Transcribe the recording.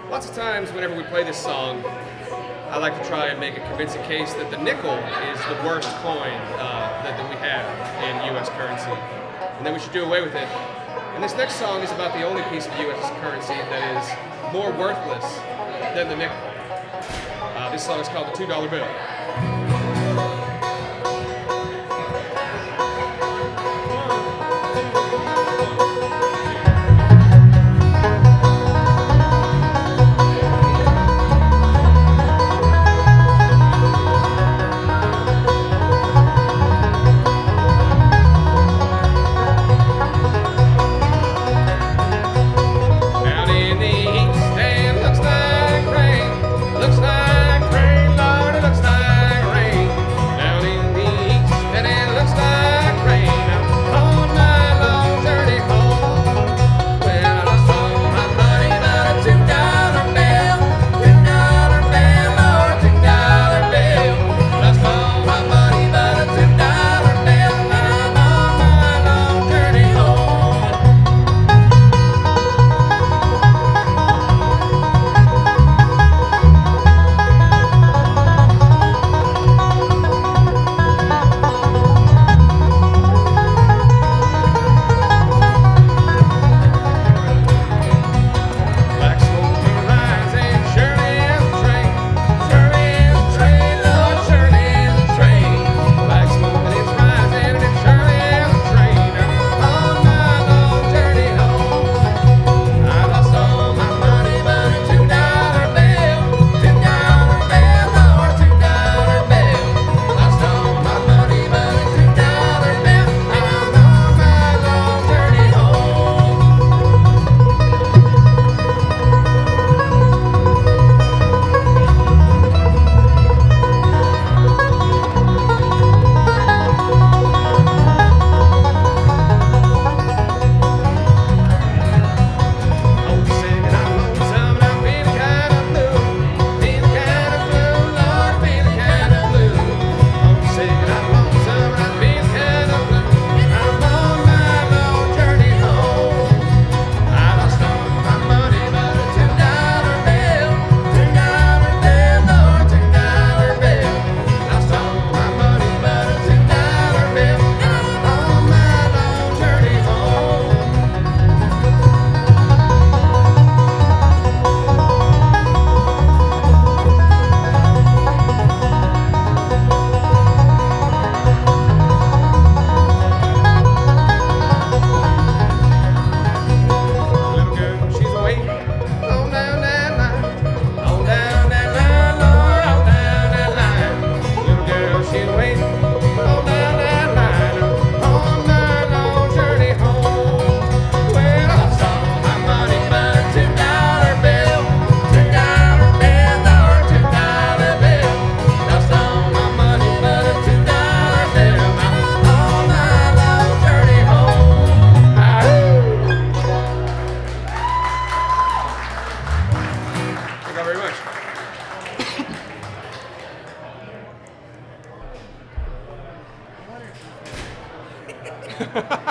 Lots of times whenever we play this song, I like to try and make a convincing case that the nickel is the worst coin that we have in U.S. currency, and that we should do away with it. And this next song is about the only piece of U.S. currency that is more worthless than the nickel. This song is called the $2 bill. Very much.